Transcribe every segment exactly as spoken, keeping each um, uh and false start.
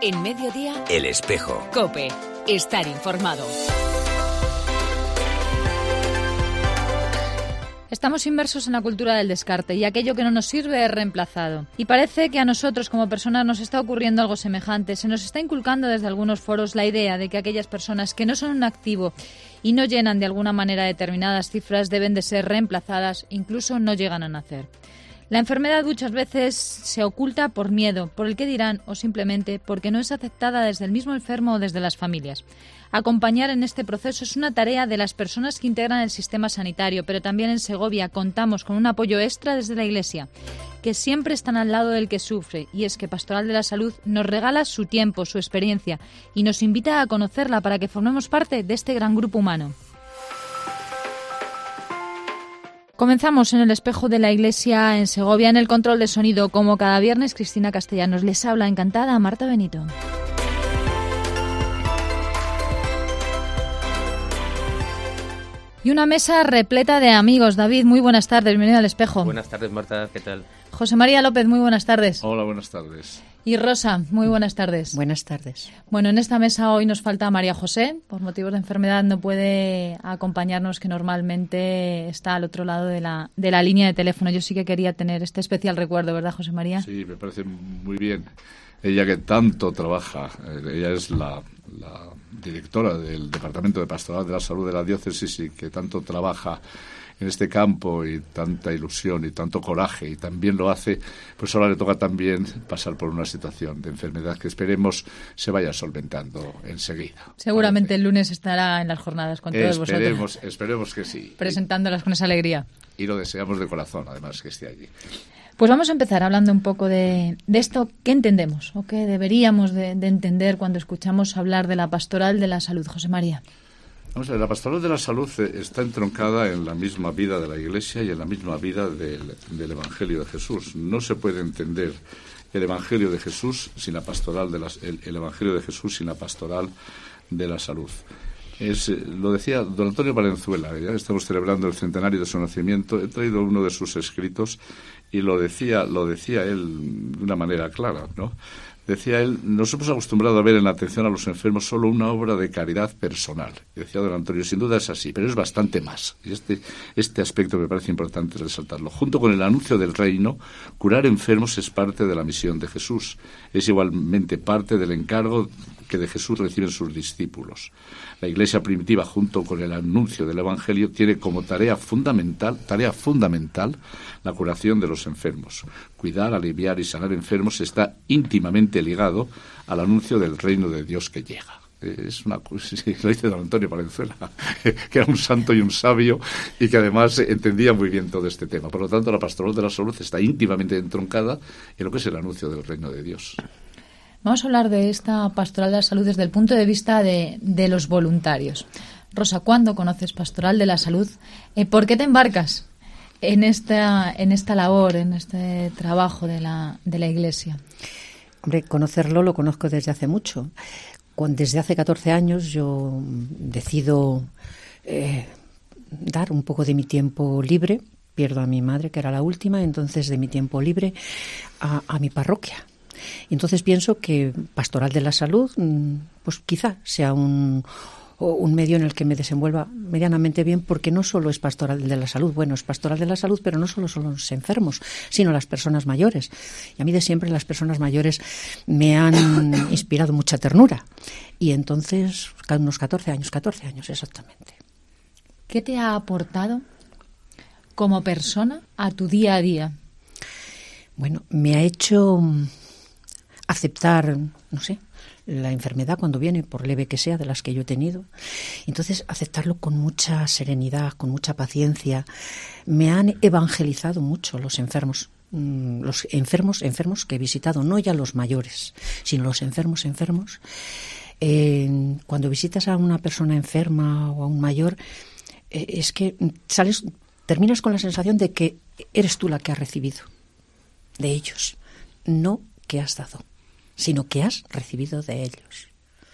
En Mediodía, El Espejo. COPE. Estar informado. Estamos inmersos en la cultura del descarte y aquello que no nos sirve es reemplazado. Y parece que a nosotros como personas nos está ocurriendo algo semejante. Se nos está inculcando desde algunos foros la idea de que aquellas personas que no son un activo y no llenan de alguna manera determinadas cifras deben de ser reemplazadas, incluso no llegan a nacer. La enfermedad muchas veces se oculta por miedo, por el qué dirán o simplemente porque no es aceptada desde el mismo enfermo o desde las familias. Acompañar en este proceso es una tarea de las personas que integran el sistema sanitario, pero también en Segovia contamos con un apoyo extra desde la Iglesia, que siempre están al lado del que sufre, y es que Pastoral de la Salud nos regala su tiempo, su experiencia, y nos invita a conocerla para que formemos parte de este gran grupo humano. Comenzamos en el Espejo de la Iglesia en Segovia, en el control de sonido. Como cada viernes, Cristina Castellanos les habla, encantada, Marta Benito. Y una mesa repleta de amigos. David, muy buenas tardes, bienvenido al Espejo. Buenas tardes, Marta, ¿qué tal? José María López, muy buenas tardes. Hola, buenas tardes. Y Rosa, muy buenas tardes. Buenas tardes. Bueno, en esta mesa hoy nos falta María José. Por motivos de enfermedad no puede acompañarnos, que normalmente está al otro lado de la, de la línea de teléfono. Yo sí que quería tener este especial recuerdo, ¿verdad, José María? Sí, me parece muy bien. Ella que tanto trabaja, ella es la, la directora del Departamento de Pastoral de la Salud de la Diócesis y que tanto trabaja en este campo y tanta ilusión y tanto coraje y también lo hace, pues ahora le toca también pasar por una situación de enfermedad que esperemos se vaya solventando enseguida. Seguramente parece. El lunes estará en las jornadas con todos esperemos, vosotros. Esperemos que sí. Presentándolas con esa alegría. Y lo deseamos de corazón, además, que esté allí. Pues vamos a empezar hablando un poco de, de esto, ¿qué entendemos o qué deberíamos de, de entender cuando escuchamos hablar de la Pastoral de la Salud? José María. Vamos a ver, la Pastoral de la Salud está entroncada en la misma vida de la Iglesia y en la misma vida del, del Evangelio de Jesús. No se puede entender el Evangelio de Jesús sin la Pastoral de la, el, el Evangelio de Jesús sin la Pastoral de la Salud. Es, lo decía don Antonio Valenzuela, ya estamos celebrando el centenario de su nacimiento. He traído uno de sus escritos y lo decía, lo decía él de una manera clara, ¿no? Decía él, nos hemos acostumbrado a ver en la atención a los enfermos solo una obra de caridad personal. Y decía don Antonio, sin duda es así, pero es bastante más. Y este, este aspecto me parece importante resaltarlo. Junto con el anuncio del reino, curar enfermos es parte de la misión de Jesús. Es igualmente parte del encargo que de Jesús reciben sus discípulos. La Iglesia primitiva, junto con el anuncio del Evangelio, tiene como tarea fundamental, tarea fundamental la curación de los enfermos. Cuidar, aliviar y sanar enfermos está íntimamente ligado al anuncio del reino de Dios que llega. Es una cosa, sí, lo dice don Antonio Valenzuela, que era un santo y un sabio y que además entendía muy bien todo este tema. Por lo tanto, la Pastoral de la Salud está íntimamente entroncada en lo que es el anuncio del reino de Dios. Vamos a hablar de esta Pastoral de la Salud desde el punto de vista de, de los voluntarios. Rosa, ¿cuándo conoces Pastoral de la Salud? Eh, ¿Por qué te embarcas en esta, en esta labor, en este trabajo de la, de la Iglesia? Hombre, conocerlo lo conozco desde hace mucho. Cuando, desde hace catorce años yo decido eh, dar un poco de mi tiempo libre. Pierdo a mi madre, que era la última, entonces de mi tiempo libre a, a mi parroquia. Entonces pienso que Pastoral de la Salud, pues quizá sea un, un medio en el que me desenvuelva medianamente bien, porque no solo es Pastoral de la Salud, bueno, es Pastoral de la Salud, pero no solo son los enfermos, sino las personas mayores. Y a mí de siempre las personas mayores me han inspirado mucha ternura. Y entonces, unos catorce años, catorce años exactamente. ¿Qué te ha aportado como persona a tu día a día? Bueno, me ha hecho aceptar, no sé, la enfermedad cuando viene, por leve que sea, de las que yo he tenido. Entonces, aceptarlo con mucha serenidad, con mucha paciencia. Me han evangelizado mucho los enfermos, los enfermos, enfermos que he visitado, no ya los mayores, sino los enfermos, enfermos. Eh, cuando visitas a una persona enferma o a un mayor, eh, es que sales, terminas con la sensación de que eres tú la que has recibido de ellos, no que has dado, sino que has recibido de ellos.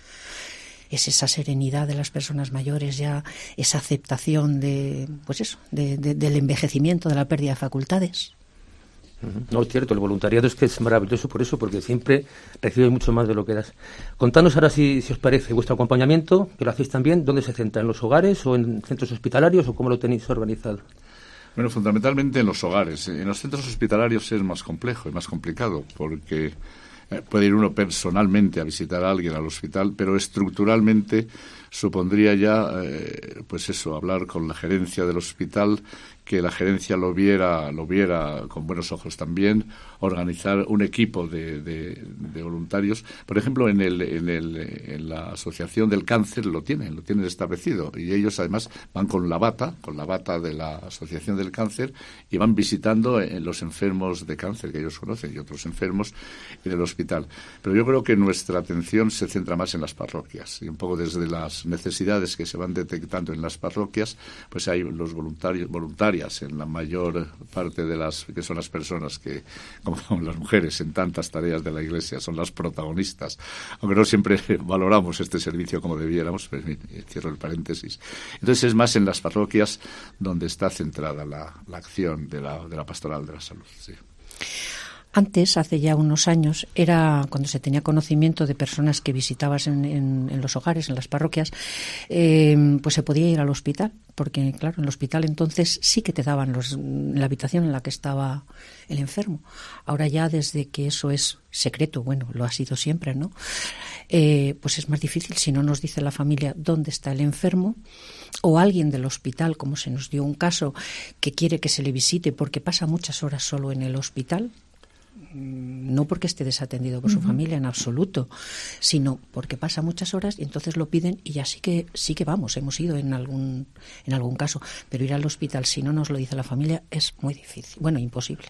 Es esa serenidad de las personas mayores, ya esa aceptación de, pues eso, de, de, del envejecimiento, de la pérdida de facultades. No, es cierto, el voluntariado es que es maravilloso por eso, porque siempre recibes mucho más de lo que das. Contadnos ahora, si, si os parece, vuestro acompañamiento, que lo hacéis también, ¿dónde se centra? ¿En los hogares o en centros hospitalarios o cómo lo tenéis organizado? Bueno, fundamentalmente en los hogares. En los centros hospitalarios es más complejo y más complicado, porque eh, puede ir uno personalmente a visitar a alguien al hospital, pero estructuralmente supondría ya, eh, pues eso, hablar con la gerencia del hospital, que la gerencia lo viera, lo viera con buenos ojos también, organizar un equipo de, de, de voluntarios. Por ejemplo, en, el, en, el, en la Asociación del Cáncer lo tienen, lo tienen establecido, y ellos además van con la bata, con la bata de la Asociación del Cáncer, y van visitando eh, los enfermos de cáncer que ellos conocen y otros enfermos en el hospital. Pero yo creo que nuestra atención se centra más en las parroquias, y un poco desde las necesidades que se van detectando en las parroquias, pues hay los voluntarios, voluntarios en la mayor parte de las que son las personas que, como las mujeres en tantas tareas de la Iglesia, son las protagonistas, aunque no siempre valoramos este servicio como debiéramos. Pues, cierro el paréntesis. Entonces es más en las parroquias donde está centrada la, la acción de la, de la pastoral de la salud. Sí. Antes, hace ya unos años, era cuando se tenía conocimiento de personas que visitabas en, en, en los hogares, en las parroquias, eh, pues se podía ir al hospital, porque claro, en el hospital entonces sí que te daban los, la habitación en la que estaba el enfermo. Ahora ya, desde que eso es secreto, bueno, lo ha sido siempre, ¿no? Eh, pues es más difícil si no nos dice la familia dónde está el enfermo, o alguien del hospital, como se nos dio un caso, que quiere que se le visite porque pasa muchas horas solo en el hospital. No porque esté desatendido por su uh-huh. familia en absoluto, sino porque pasa muchas horas y entonces lo piden, y ya sí que sí que vamos, hemos ido en algún en algún caso, pero ir al hospital si no nos lo dice la familia es muy difícil, bueno, imposible.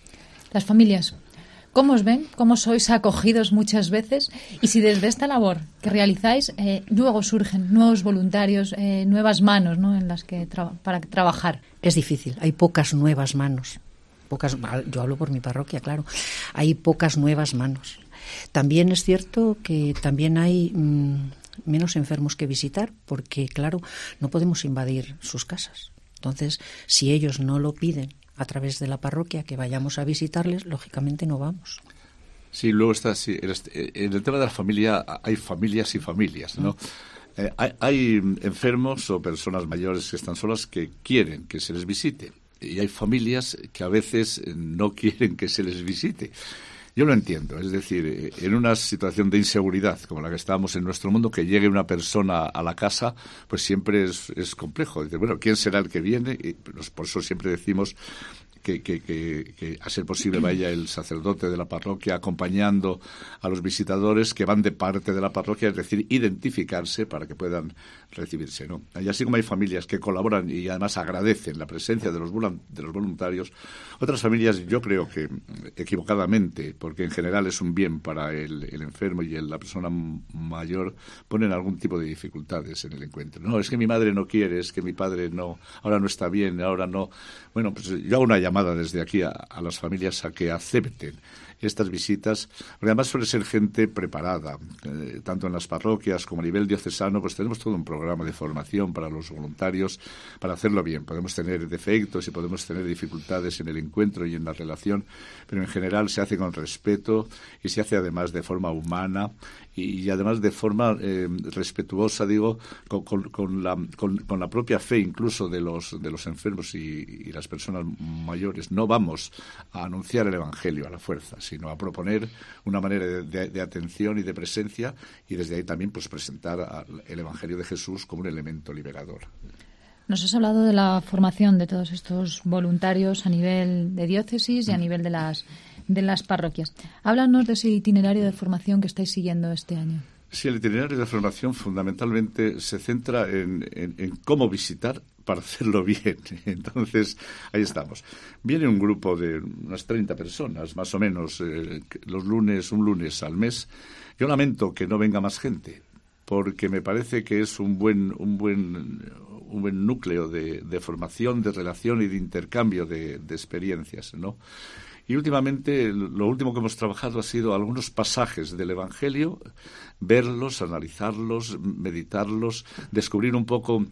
Las familias, ¿cómo os ven? ¿Cómo sois acogidos muchas veces? Y si desde esta labor que realizáis eh, luego surgen nuevos voluntarios, eh, nuevas manos, ¿no?, en las que tra- para trabajar. Es difícil, hay pocas nuevas manos. Pocas, yo hablo por mi parroquia, claro. Hay pocas nuevas manos. También es cierto que también hay mmm, menos enfermos que visitar, porque, claro, no podemos invadir sus casas. Entonces, si ellos no lo piden a través de la parroquia que vayamos a visitarles, lógicamente no vamos. Sí, luego está, sí, en el tema de la familia hay familias y familias, ¿no? Mm. Eh, hay, hay enfermos o personas mayores que están solas que quieren que se les visite. Y hay familias que a veces no quieren que se les visite. Yo lo entiendo, es decir, en una situación de inseguridad como la que estamos en nuestro mundo, que llegue una persona a la casa, pues siempre es, es complejo. Dice, bueno, ¿quién será el que viene? Y pues por eso siempre decimos que, que, que, que a ser posible vaya el sacerdote de la parroquia acompañando a los visitadores que van de parte de la parroquia, es decir, identificarse para que puedan recibirse, ¿no? Y así como hay familias que colaboran y además agradecen la presencia de los, de los voluntarios, otras familias, yo creo que equivocadamente, porque en general es un bien para el, el enfermo y el, la persona mayor, ponen algún tipo de dificultades en el encuentro. No, es que mi madre no quiere, es que mi padre no, ahora no está bien, ahora no. Bueno, pues yo hago una llamada desde aquí a, a las familias a que acepten estas visitas, porque además suele ser gente preparada, eh, tanto en las parroquias como a nivel diocesano, pues tenemos todo un programa de formación para los voluntarios para hacerlo bien. Podemos tener defectos y podemos tener dificultades en el encuentro y en la relación, pero en general se hace con respeto y se hace además de forma humana y, y además de forma eh, respetuosa, digo, con, con, con, la, con, con la propia fe incluso de los, de los enfermos y, y las personas mayores. No vamos a anunciar el Evangelio a la fuerza, sino a proponer una manera de, de, de atención y de presencia, y desde ahí también pues presentar a, el Evangelio de Jesús como un elemento liberador. Nos has hablado de la formación de todos estos voluntarios a nivel de diócesis y a nivel de las, de las parroquias. Háblanos de ese itinerario de formación que estáis siguiendo este año. Sí, el itinerario de formación fundamentalmente se centra en, en, en cómo visitar para hacerlo bien. Entonces, ahí estamos. Viene un grupo de unas treinta personas, más o menos, eh, los lunes, un lunes al mes. Yo lamento que no venga más gente, porque me parece que es un buen, un buen, un buen núcleo de, de formación, de relación y de intercambio de, de experiencias, ¿no? Y últimamente, lo último que hemos trabajado ha sido algunos pasajes del Evangelio, verlos, analizarlos, meditarlos, descubrir un poco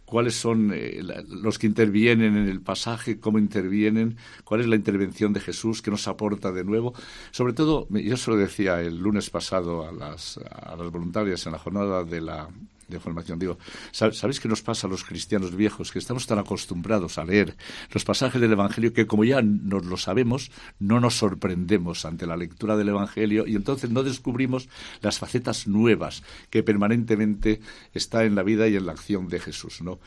cuáles son eh, la, los que intervienen en el pasaje, cómo intervienen, cuál es la intervención de Jesús, qué nos aporta de nuevo. Sobre todo, yo se lo decía el lunes pasado a las, a las voluntarias en la jornada de la de formación, digo, ¿sabéis qué nos pasa a los cristianos viejos? Que estamos tan acostumbrados a leer los pasajes del Evangelio que, como ya nos lo sabemos, no nos sorprendemos ante la lectura del Evangelio y entonces no descubrimos las facetas nuevas que permanentemente está en la vida y en la acción de Jesús, ¿no?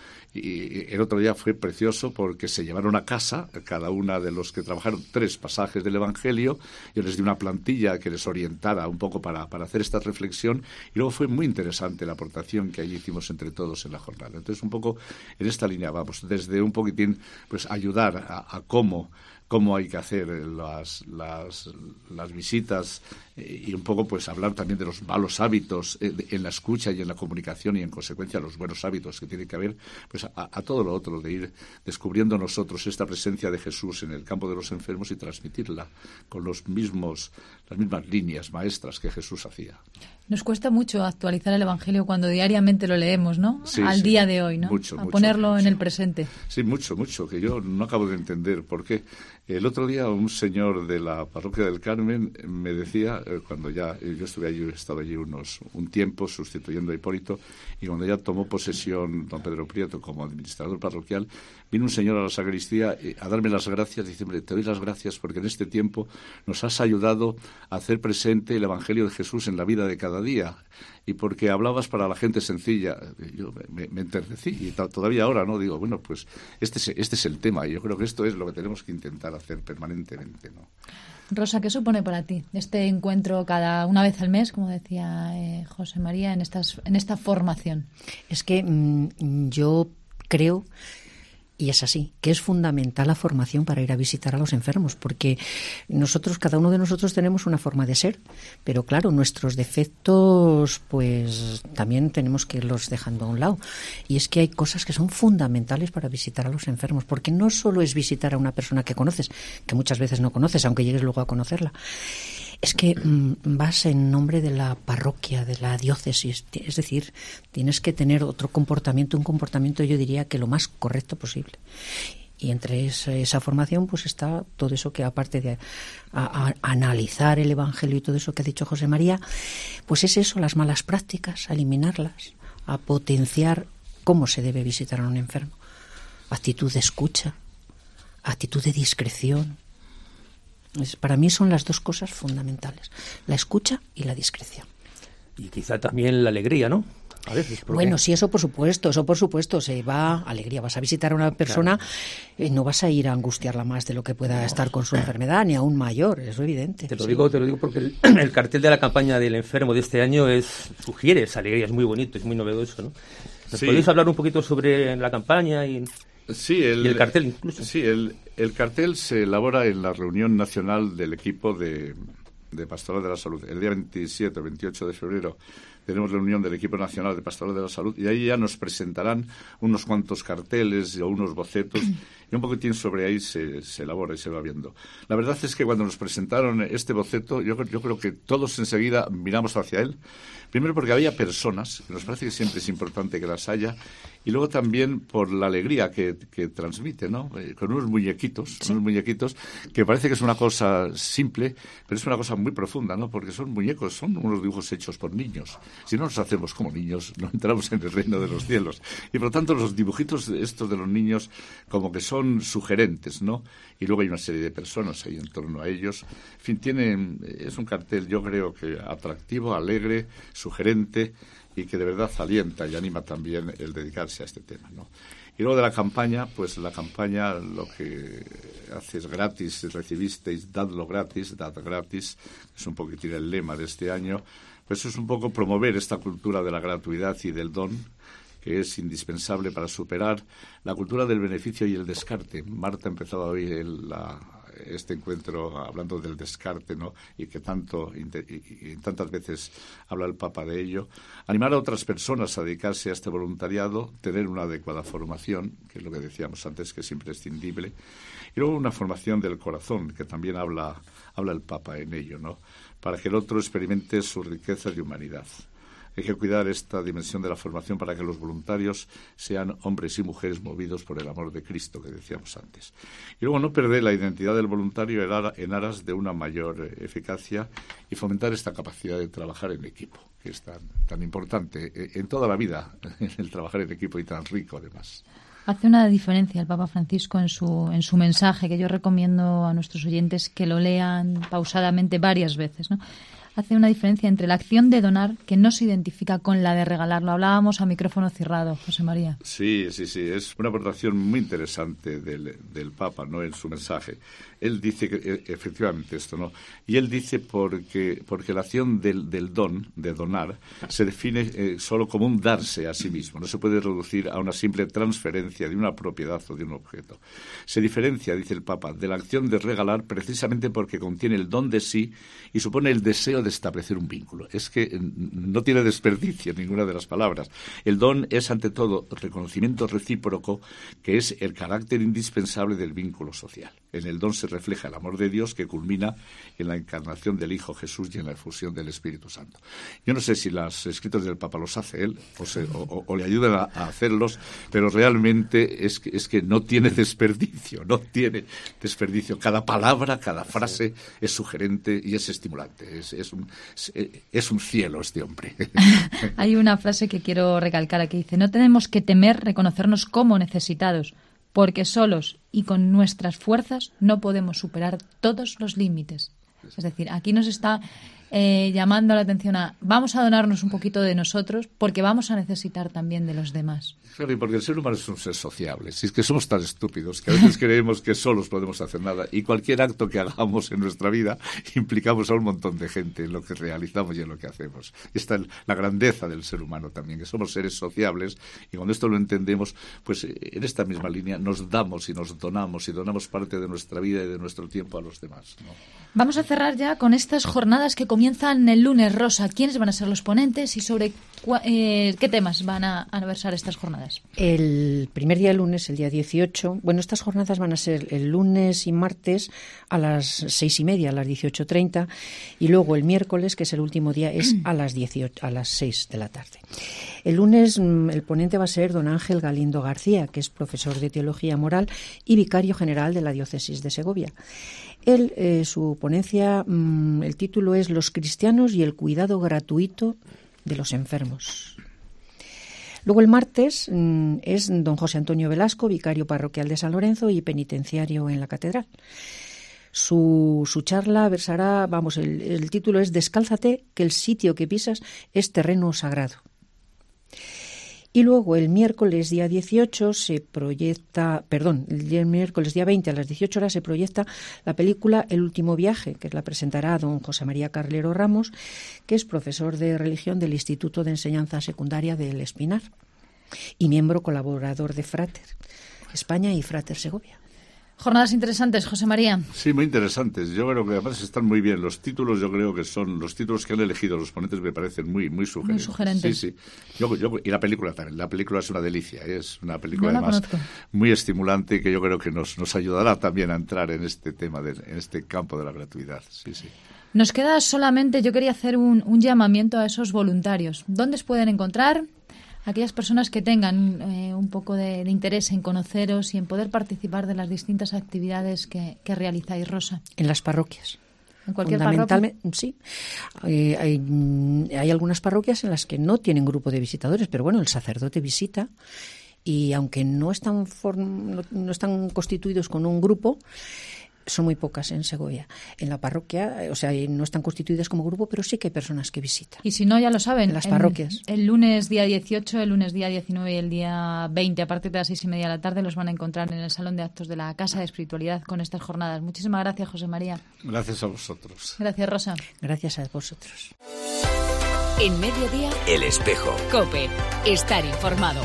Y el otro día fue precioso porque se llevaron a casa, cada una de los que trabajaron, tres pasajes del Evangelio. Yo les di una plantilla que les orientara un poco para, para hacer esta reflexión y luego fue muy interesante la aportación que allí hicimos entre todos en la jornada. Entonces, un poco en esta línea vamos, desde un poquitín pues ayudar a, a cómo cómo hay que hacer las, las, las visitas eh, y un poco pues hablar también de los malos hábitos eh, de, en la escucha y en la comunicación y en consecuencia los buenos hábitos que tiene que haber, pues a, a todo lo otro, de ir descubriendo nosotros esta presencia de Jesús en el campo de los enfermos y transmitirla con los mismos, las mismas líneas maestras que Jesús hacía. Nos cuesta mucho actualizar el Evangelio cuando diariamente lo leemos, ¿no? Sí, Al sí, día de hoy, ¿no? Mucho, a mucho, ponerlo mucho. en el presente. Sí, mucho, mucho, que yo no acabo de entender por qué. El otro día un señor de la parroquia del Carmen me decía, eh, cuando ya, eh, yo estuve allí, he estado allí unos, un tiempo sustituyendo a Hipólito, y cuando ya tomó posesión don Pedro Prieto como administrador parroquial, vino un señor a la sacristía eh, a darme las gracias, diciéndome, te doy las gracias porque en este tiempo nos has ayudado a hacer presente el Evangelio de Jesús en la vida de cada día, y porque hablabas para la gente sencilla. Yo me, me enternecí, y t- todavía ahora, ¿no? Digo, bueno, pues este es, este es el tema, y yo creo que esto es lo que tenemos que intentar hacer permanentemente, ¿no? Rosa, ¿qué supone para ti este encuentro cada una vez al mes, como decía eh, José María, en, estas, en esta formación? Es que mmm, yo creo, y es así, que es fundamental la formación para ir a visitar a los enfermos, porque nosotros, cada uno de nosotros tenemos una forma de ser, pero claro, nuestros defectos pues también tenemos que irlos dejando a un lado. Y es que hay cosas que son fundamentales para visitar a los enfermos, porque no solo es visitar a una persona que conoces, que muchas veces no conoces, aunque llegues luego a conocerla. Es que mmm, vas en nombre de la parroquia, de la diócesis, es decir, tienes que tener otro comportamiento, un comportamiento yo diría que lo más correcto posible. Y entre esa, esa formación pues está todo eso que aparte de a, a, analizar el Evangelio y todo eso que ha dicho José María, pues es eso, las malas prácticas, a eliminarlas, a potenciar cómo se debe visitar a un enfermo. Actitud de escucha, actitud de discreción. Para mí son las dos cosas fundamentales, la escucha y la discreción. Y quizá también la alegría, ¿no? A veces, porque... Bueno, sí, eso por supuesto, eso por supuesto, se va alegría. Vas a visitar a una persona, claro. eh, no vas a ir a angustiarla más de lo que pueda no. estar con su enfermedad, ni aún mayor, eso es evidente. Te lo sí. digo, te lo digo porque el, el cartel de la campaña del enfermo de este año es sugiere esa alegría, es muy bonito, es muy novedoso, ¿no? ¿Nos sí. podéis hablar un poquito sobre la campaña y, sí, el, y el cartel incluso? Sí, el, el cartel se elabora en la reunión nacional del equipo de, de Pastoral de la Salud. El día veintisiete o veintiocho de febrero tenemos reunión del equipo nacional de Pastoral de la Salud y ahí ya nos presentarán unos cuantos carteles o unos bocetos y un poquitín sobre ahí se, se elabora y se va viendo. La verdad es que cuando nos presentaron este boceto, yo, yo creo que todos enseguida miramos hacia él. Primero porque había personas, que nos parece que siempre es importante que las haya, y luego también por la alegría que, que transmite, ¿no? Eh, con unos muñequitos, sí. unos muñequitos que parece que es una cosa simple, pero es una cosa muy profunda, ¿no? Porque son muñecos, son unos dibujos hechos por niños. Si no nos hacemos como niños, no entramos en el reino de los cielos. Y por lo tanto los dibujitos estos de los niños como que son sugerentes, ¿no? Y luego hay una serie de personas ahí en torno a ellos. En fin, tiene, es un cartel yo creo que atractivo, alegre, sugerente y que de verdad alienta y anima también el dedicarse a este tema, ¿no? Y luego de la campaña, pues la campaña lo que hace es gratis, recibisteis, dadlo gratis, dad gratis, es un poquitín el lema de este año, pues es un poco promover esta cultura de la gratuidad y del don, que es indispensable para superar la cultura del beneficio y el descarte. Marta empezaba hoy el, la, este encuentro hablando del descarte, ¿no? Y que tanto y, y, y tantas veces habla el Papa de ello. Animar a otras personas a dedicarse a este voluntariado, tener una adecuada formación, que es lo que decíamos antes, que es imprescindible, y luego una formación del corazón, que también habla, habla el Papa en ello, ¿no? Para que el otro experimente su riqueza de humanidad. Hay que cuidar esta dimensión de la formación para que los voluntarios sean hombres y mujeres movidos por el amor de Cristo, que decíamos antes. Y luego no perder la identidad del voluntario en aras de una mayor eficacia y fomentar esta capacidad de trabajar en equipo, que es tan, tan importante en toda la vida, el trabajar en equipo, y tan rico además. Hace una diferencia el Papa Francisco en su, en su mensaje, que yo recomiendo a nuestros oyentes que lo lean pausadamente varias veces, ¿no? Hace una diferencia entre la acción de donar, que no se identifica con la de regalar. Lo hablábamos a micrófono cerrado, José María. Sí, sí, sí. Es una aportación muy interesante del, del Papa, ¿no?, en su mensaje. Él dice que, efectivamente, esto, ¿no? Y él dice porque, porque la acción del, del don, de donar, se define eh, solo como un darse a sí mismo. No se puede reducir a una simple transferencia de una propiedad o de un objeto. Se diferencia, dice el Papa, de la acción de regalar precisamente porque contiene el don de sí y supone el deseo de establecer un vínculo. Es que no tiene desperdicio ninguna de las palabras. El don es, ante todo, reconocimiento recíproco, que es el carácter indispensable del vínculo social. En el don se refleja el amor de Dios, que culmina en la encarnación del Hijo Jesús y en la efusión del Espíritu Santo. Yo no sé si los escritos del Papa los hace él o, se, o, o, o le ayudan a, a hacerlos, pero realmente es que, es que no tiene desperdicio, no tiene desperdicio. Cada palabra, cada frase es sugerente y es estimulante. Es, es, un, es un cielo este hombre. Hay una frase que quiero recalcar aquí. Dice, no tenemos que temer reconocernos como necesitados, porque solos y con nuestras fuerzas no podemos superar todos los límites. Es decir, aquí nos está eh, llamando la atención a vamos a donarnos un poquito de nosotros porque vamos a necesitar también de los demás. Claro, y porque el ser humano es un ser sociable. Si es que somos tan estúpidos que a veces creemos que solos podemos hacer nada, y cualquier acto que hagamos en nuestra vida implicamos a un montón de gente en lo que realizamos y en lo que hacemos. Y está la grandeza del ser humano también, que somos seres sociables, y cuando esto lo entendemos, pues en esta misma línea nos damos y nos donamos y donamos parte de nuestra vida y de nuestro tiempo a los demás, ¿no? Vamos a cerrar ya con estas jornadas que comienzan el lunes. Rosa, ¿quiénes van a ser los ponentes y sobre cua, eh, qué temas van a, a versar estas jornadas? El primer día del lunes, el día dieciocho, bueno, estas jornadas van a ser el lunes y martes a las seis y media, a las dieciocho treinta, y luego el miércoles, que es el último día, es a las dieciocho, a las seis de la tarde. El lunes el ponente va a ser don Ángel Galindo García, que es profesor de Teología Moral y vicario general de la Diócesis de Segovia. Él, eh, su ponencia, mmm, el título es Los cristianos y el cuidado gratuito de los enfermos. Luego el martes mmm, es don José Antonio Velasco, vicario parroquial de San Lorenzo y penitenciario en la catedral. Su, su charla versará, vamos, el, el título es Descálzate, que el sitio que pisas es terreno sagrado. Y luego el miércoles día dieciocho se proyecta, perdón, el miércoles día veinte a las dieciocho horas se proyecta la película El último viaje, que la presentará don José María Carlero Ramos, que es profesor de religión del Instituto de Enseñanza Secundaria del Espinar y miembro colaborador de Frater España y Frater Segovia. Jornadas interesantes, José María. Sí, muy interesantes. Yo creo que además están muy bien. Los títulos, yo creo que son los títulos que han elegido los ponentes, me parecen muy muy sugerentes. Muy sugerentes. Sí, sí. Yo, yo, y la película también. La película es una delicia. Es una película no la además conozco. Muy estimulante, que yo creo que nos, nos ayudará también a entrar en este tema, de, en este campo de la gratuidad. Sí, sí. Nos queda solamente, yo quería hacer un, un llamamiento a esos voluntarios. ¿Dónde se pueden encontrar aquellas personas que tengan eh, un poco de, de interés en conoceros y en poder participar de las distintas actividades que, que realizáis, Rosa? En las parroquias. ¿En cualquier Fundamentalmente, parroquia? Sí. Eh, hay, hay algunas parroquias en las que no tienen grupo de visitadores, pero bueno, el sacerdote visita y aunque no están, form, no, no están constituidos con un grupo, son muy pocas en Segovia. En la parroquia, o sea, no están constituidas como grupo, pero sí que hay personas que visitan. Y si no, ya lo saben. En las parroquias. El, el lunes día dieciocho, el lunes día diecinueve y el día veinte, a partir de las seis y media de la tarde, los van a encontrar en el Salón de Actos de la Casa de Espiritualidad con estas jornadas. Muchísimas gracias, José María. Gracias a vosotros. Gracias, Rosa. Gracias a vosotros. En Mediodía, El Espejo. COPE. Estar informado.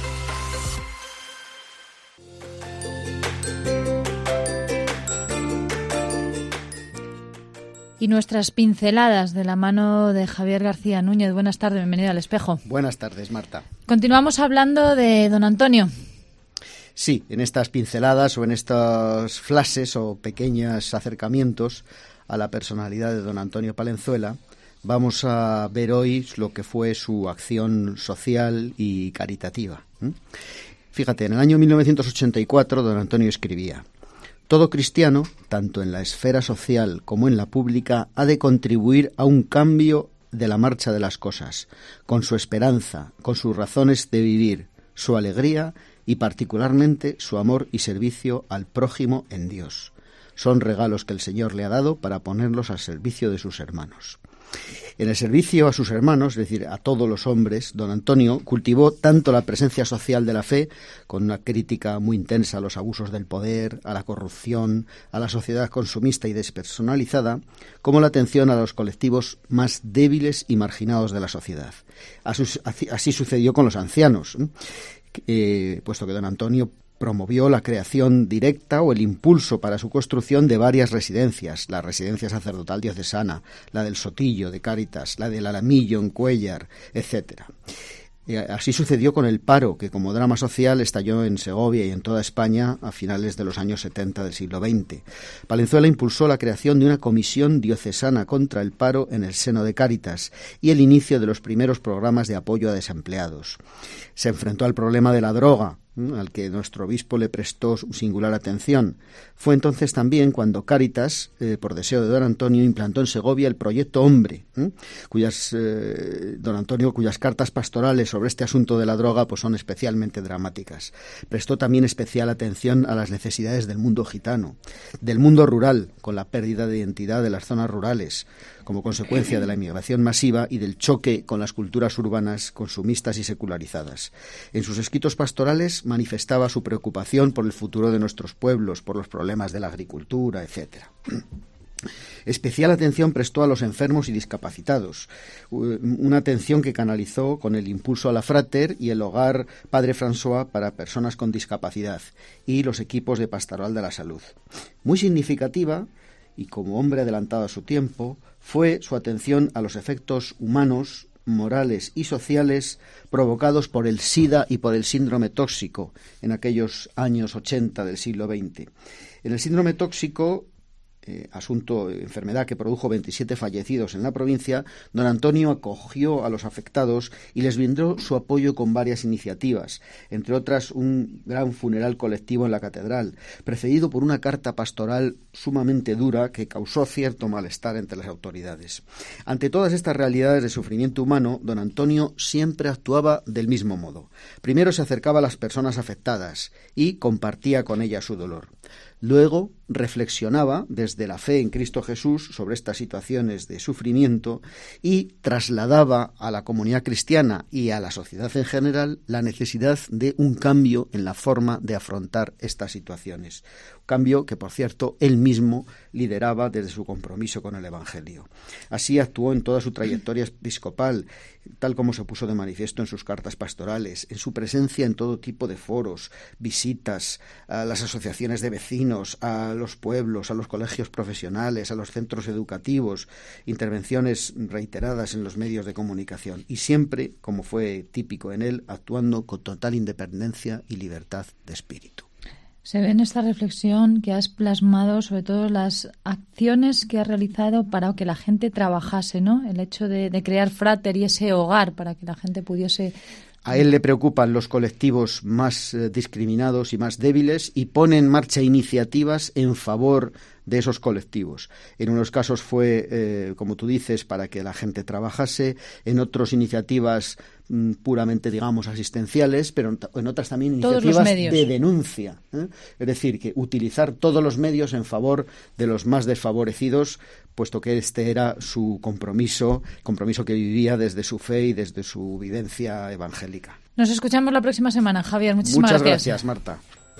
Y nuestras pinceladas de la mano de Javier García Núñez. Buenas tardes, bienvenido al Espejo. Buenas tardes, Marta. Continuamos hablando de don Antonio. Sí, en estas pinceladas o en estos flashes o pequeños acercamientos a la personalidad de don Antonio Palenzuela, vamos a ver hoy lo que fue su acción social y caritativa. ¿Mm? Fíjate, en el año mil novecientos ochenta y cuatro don Antonio escribía: todo cristiano, tanto en la esfera social como en la pública, ha de contribuir a un cambio de la marcha de las cosas, con su esperanza, con sus razones de vivir, su alegría y particularmente su amor y servicio al prójimo en Dios. Son regalos que el Señor le ha dado para ponerlos al servicio de sus hermanos. En el servicio a sus hermanos, es decir, a todos los hombres, don Antonio cultivó tanto la presencia social de la fe, con una crítica muy intensa a los abusos del poder, a la corrupción, a la sociedad consumista y despersonalizada, como la atención a los colectivos más débiles y marginados de la sociedad. Así, así sucedió con los ancianos, eh, puesto que don Antonio promovió la creación directa o el impulso para su construcción de varias residencias, la residencia sacerdotal diocesana, la del Sotillo de Cáritas, la del Alamillo en Cuéllar, etcétera. Así sucedió con el paro, que como drama social estalló en Segovia y en toda España a finales de los años setenta del siglo veinte. Valenzuela impulsó la creación de una comisión diocesana contra el paro en el seno de Cáritas y el inicio de los primeros programas de apoyo a desempleados. Se enfrentó al problema de la droga, al que nuestro obispo le prestó singular atención. Fue entonces también cuando Cáritas, eh, por deseo de don Antonio, implantó en Segovia el proyecto Hombre, ¿eh? cuyas eh, don Antonio, cuyas cartas pastorales sobre este asunto de la droga pues son especialmente dramáticas. Prestó también especial atención a las necesidades del mundo gitano, del mundo rural, con la pérdida de identidad de las zonas rurales, como consecuencia de la inmigración masiva y del choque con las culturas urbanas consumistas y secularizadas. En sus escritos pastorales manifestaba su preocupación por el futuro de nuestros pueblos, por los problemas de la agricultura, etcétera. Especial atención prestó a los enfermos y discapacitados, una atención que canalizó con el impulso a la Frater y el hogar Padre François para personas con discapacidad y los equipos de pastoral de la salud. Muy significativa, y como hombre adelantado a su tiempo, fue su atención a los efectos humanos, morales y sociales provocados por el SIDA y por el síndrome tóxico en aquellos años ochenta del siglo veinte. En el síndrome tóxico, eh, asunto, enfermedad que produjo veintisiete fallecidos en la provincia, don Antonio acogió a los afectados y les brindó su apoyo con varias iniciativas, entre otras un gran funeral colectivo en la catedral, precedido por una carta pastoral sumamente dura que causó cierto malestar entre las autoridades. Ante todas estas realidades de sufrimiento humano, don Antonio siempre actuaba del mismo modo. Primero se acercaba a las personas afectadas y compartía con ellas su dolor. Luego reflexionaba desde la fe en Cristo Jesús sobre estas situaciones de sufrimiento y trasladaba a la comunidad cristiana y a la sociedad en general la necesidad de un cambio en la forma de afrontar estas situaciones. Un cambio que, por cierto, él mismo lideraba desde su compromiso con el Evangelio. Así actuó en toda su trayectoria episcopal, tal como se puso de manifiesto en sus cartas pastorales, en su presencia en todo tipo de foros, visitas a las asociaciones de vecinos, a los pueblos, a los colegios profesionales, a los centros educativos, intervenciones reiteradas en los medios de comunicación y siempre, como fue típico en él, actuando con total independencia y libertad de espíritu. Se ve en esta reflexión que has plasmado sobre todo las acciones que has realizado para que la gente trabajase, ¿no? El hecho de, de crear Frater y ese hogar para que la gente pudiese... A él le preocupan los colectivos más eh, discriminados y más débiles y pone en marcha iniciativas en favor de esos colectivos. En unos casos fue, eh, como tú dices, para que la gente trabajase, en otros iniciativas mm, puramente, digamos, asistenciales, pero en otras también iniciativas de denuncia. ¿eh? Es decir, que utilizar todos los medios en favor de los más desfavorecidos, puesto que este era su compromiso, compromiso que vivía desde su fe y desde su vivencia evangélica. Nos escuchamos la próxima semana, Javier. Muchísimas Muchas gracias. gracias, Marta.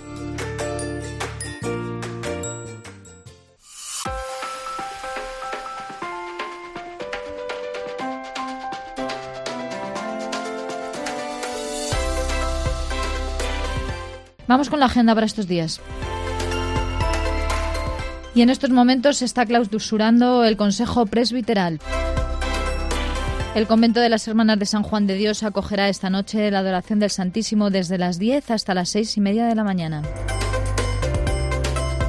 Vamos con la agenda para estos días. Y en estos momentos se está clausurando el Consejo Presbiteral. El convento de las Hermanas de San Juan de Dios acogerá esta noche la adoración del Santísimo desde las diez hasta las seis y media de la mañana.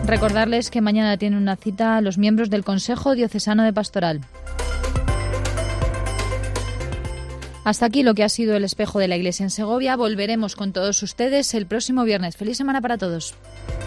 Recordarles que mañana tienen una cita los miembros del Consejo Diocesano de Pastoral. Hasta aquí lo que ha sido el espejo de la Iglesia en Segovia. Volveremos con todos ustedes el próximo viernes. Feliz semana para todos.